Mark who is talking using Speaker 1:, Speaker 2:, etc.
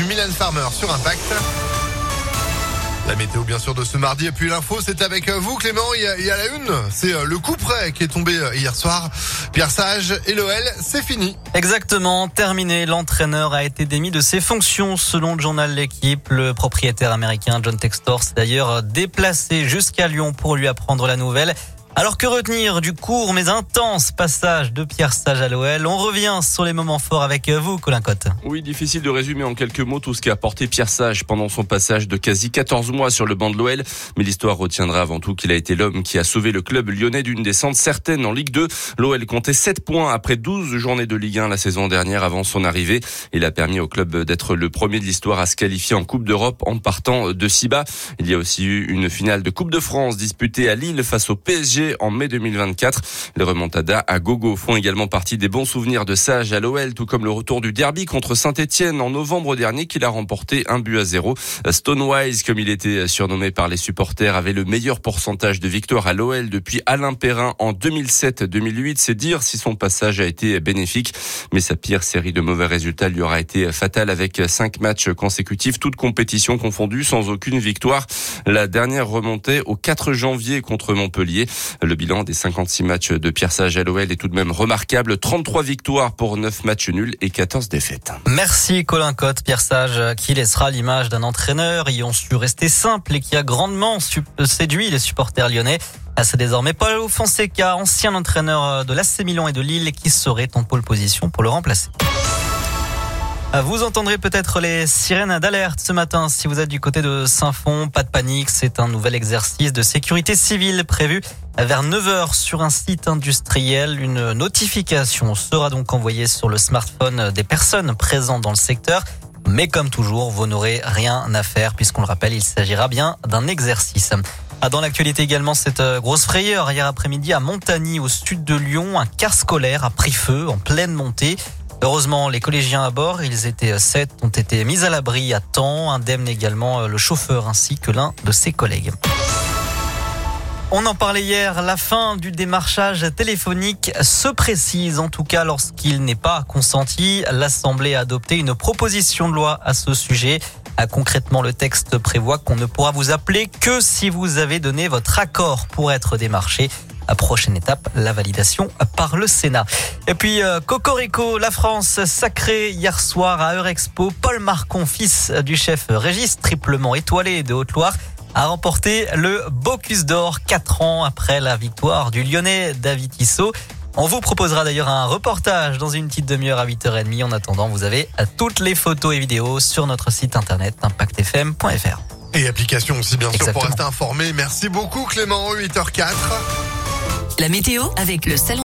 Speaker 1: du Mylène Farmer sur Impact. La météo bien sûr de ce mardi et puis l'info c'est avec vous Clément, il y a la une, c'est le coup près qui est tombé hier soir. Pierre Sage et l'OL, c'est fini.
Speaker 2: Exactement, terminé, l'entraîneur a été démis de ses fonctions selon le journal L'Équipe. Le propriétaire américain John Textor s'est d'ailleurs déplacé jusqu'à Lyon pour lui apprendre la nouvelle. Alors que retenir du court mais intense passage de Pierre Sage à l'OL? On revient sur les moments forts avec vous, Colin Cotte.
Speaker 3: Oui, difficile de résumer en quelques mots tout ce qu'a apporté Pierre Sage pendant son passage de quasi 14 mois sur le banc de l'OL. Mais l'histoire retiendra avant tout qu'il a été l'homme qui a sauvé le club lyonnais d'une descente certaine en Ligue 2. L'OL comptait 7 points après 12 journées de Ligue 1 la saison dernière avant son arrivée. Il a permis au club d'être le premier de l'histoire à se qualifier en Coupe d'Europe en partant de si bas. Il y a aussi eu une finale de Coupe de France disputée à Lille face au PSG en mai 2024. Les remontadas à gogo font également partie des bons souvenirs de Sage à l'OL, tout comme le retour du derby contre Saint-Etienne en novembre dernier qu'il a remporté 1-0. Stonewise, comme il était surnommé par les supporters, avait le meilleur pourcentage de victoires à l'OL depuis Alain Perrin en 2007-2008. C'est dire si son passage a été bénéfique. Mais sa pire série de mauvais résultats lui aura été fatale avec 5 matchs consécutifs, toutes compétitions confondues, sans aucune victoire. La dernière remontait au 4 janvier contre Montpellier. Le bilan des 56 matchs de Pierre Sage à l'OL est tout de même remarquable. 33 victoires pour 9 matchs nuls et 14 défaites.
Speaker 2: Merci Colin Cotte. Pierre Sage qui laissera l'image d'un entraîneur ayant su rester simple et qui a grandement séduit les supporters lyonnais. C'est désormais Paulo Fonseca, ancien entraîneur de l'AC Milan et de Lille, qui serait en pole position pour le remplacer. Vous entendrez peut-être les sirènes d'alerte ce matin si vous êtes du côté de Saint-Fond. Pas de panique, c'est un nouvel exercice de sécurité civile prévu vers 9h sur un site industriel. Une notification sera donc envoyée sur le smartphone des personnes présentes dans le secteur. Mais comme toujours, vous n'aurez rien à faire puisqu'on le rappelle, il s'agira bien d'un exercice. Dans l'actualité également, cette grosse frayeur hier après-midi à Montagny au sud de Lyon. Un car scolaire a pris feu en pleine montée. Heureusement, les collégiens à bord, ils étaient 7, ont été mis à l'abri à temps. Indemne également le chauffeur ainsi que l'un de ses collègues. On en parlait hier, la fin du démarchage téléphonique se précise, en tout cas lorsqu'il n'est pas consenti. L'Assemblée a adopté une proposition de loi à ce sujet. Concrètement, le texte prévoit qu'on ne pourra vous appeler que si vous avez donné votre accord pour être démarché. Prochaine étape, la validation par le Sénat. Et puis, Cocorico, la France sacrée hier soir à Eurexpo. Paul Marcon, fils du chef Régis, triplement étoilé de Haute-Loire, a remporté le Bocuse d'Or 4 ans après la victoire du Lyonnais David Tissot. On vous proposera d'ailleurs un reportage dans une petite demi-heure à 8h30. En attendant, vous avez toutes les photos et vidéos sur notre site internet impactfm.fr.
Speaker 1: Et application aussi bien sûr.
Speaker 2: Exactement.
Speaker 1: Pour rester informé. Merci beaucoup Clément, 8h04.
Speaker 4: La météo avec le salon